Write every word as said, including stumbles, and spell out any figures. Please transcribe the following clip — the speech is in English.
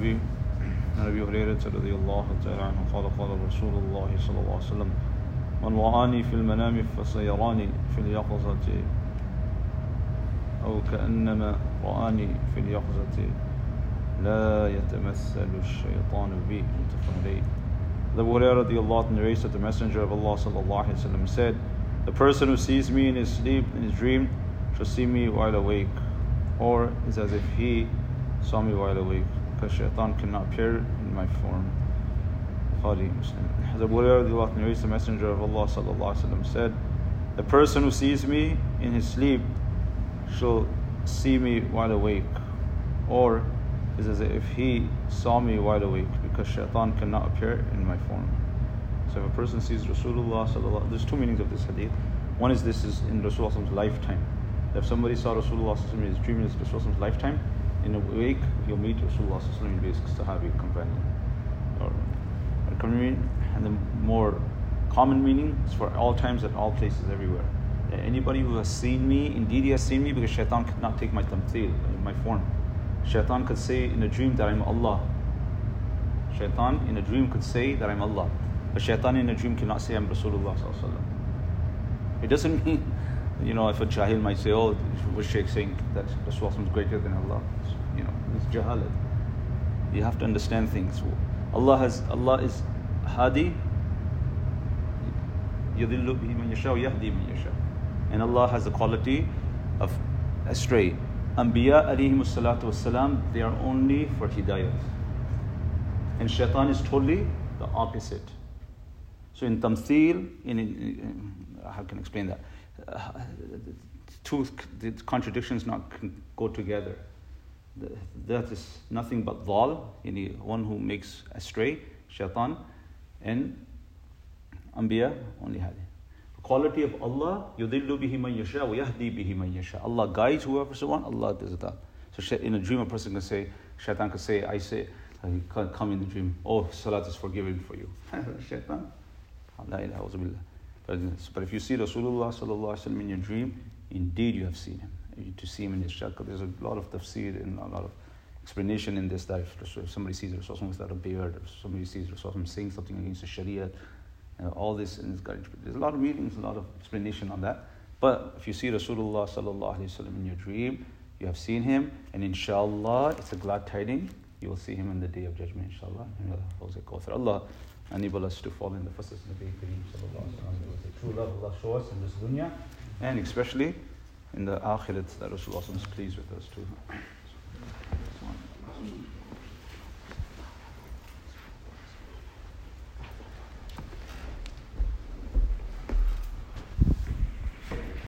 النبي عن أبي هريرة رضي الله تعالى عنه قال قال رسول الله صلى الله عليه وسلم من رآني في المنام فسيراني في اليقظة أو كأنما رآني في اليقظة لا يتمثل الشيطان بي. متفق عليه. Abu Hurairah radiallahu anhu narrates that the Messenger of Allah sallallahu alaihi wasallam said, the person who sees me in his sleep, in his dream, shall see me while awake, or is as if he saw me while awake, because shaitan cannot appear in my form. Bukhari, Muslim. As Abu Hurairah radiallahu anhu narrates, the Messenger of Allah sallallahu alaihi wasallam said, the person who sees me in his sleep shall see me while awake, or is as if he saw me wide awake, because shaitan cannot appear in my form. So if a person sees Rasulullah sallallahu, there's two meanings of this hadith. One is this is in Rasulullah's lifetime. If somebody saw Rasulullah in his dream in Rasulullah's lifetime, in a week he'll meet Rasulullah in his Sahabi companion. Or, and the more common meaning is for all times, at all places, everywhere. Anybody who has seen me, indeed he has seen me, because shaitan could not take my tamthil, my form. Shaitan could say in a dream that I'm Allah. Shaitan in a dream could say that I'm Allah. But shaitan in a dream cannot say I'm Rasulullah sallallahu alaihi wasallam. It doesn't mean, you know, if a jahil might say, oh, was Shaykh saying that Rasulullah is greater than Allah? You know, it's jahalat. You have to understand things. Allah has, Allah is hadi, yudillu bihi man yasha, yahdi man yasha. And Allah has the quality of astray. Anbiya alayhimus salatu wassalam, they are only for hidayat. And shaitan is totally the opposite. So in tamthil, in, in, in how can I explain that? Uh, two the contradictions not can go together. The, that is nothing but dhal, any one who makes astray, shaitan, and Anbiya only hadi. Quality of Allah, yudillu bihi man yasha wa yahdi bihi man yasha. Allah guides whoever so want, Allah does that. So in a dream a person can say, shaitan can say, I say, he can come in the dream, oh, salat is forgiven for you. Shaitan. La ilaha billah. But, but if you see Rasulullah sallallahu alaihi wasallam in your dream, indeed you have seen him. You to see him in his shakal. There's a lot of tafsir and a lot of explanation in this, that if, if somebody sees Rasulullah without a beard, if somebody sees Rasulullah saying something against the Sharia, Uh, all this in this guide. There's a lot of meanings, a lot of explanation on that. But if you see Rasulullah sallallahu alaihi wasallam in your dream, you have seen him, and inshallah, it's a glad tiding. You will see him in the day of judgment, inshallah. Allah enable us to fall in the footsteps of the Nabi Kareem sallallahu alaihi wasallam. The true love Allah show us in this dunya, and especially in the akhirat, that Rasulullah is pleased with us too.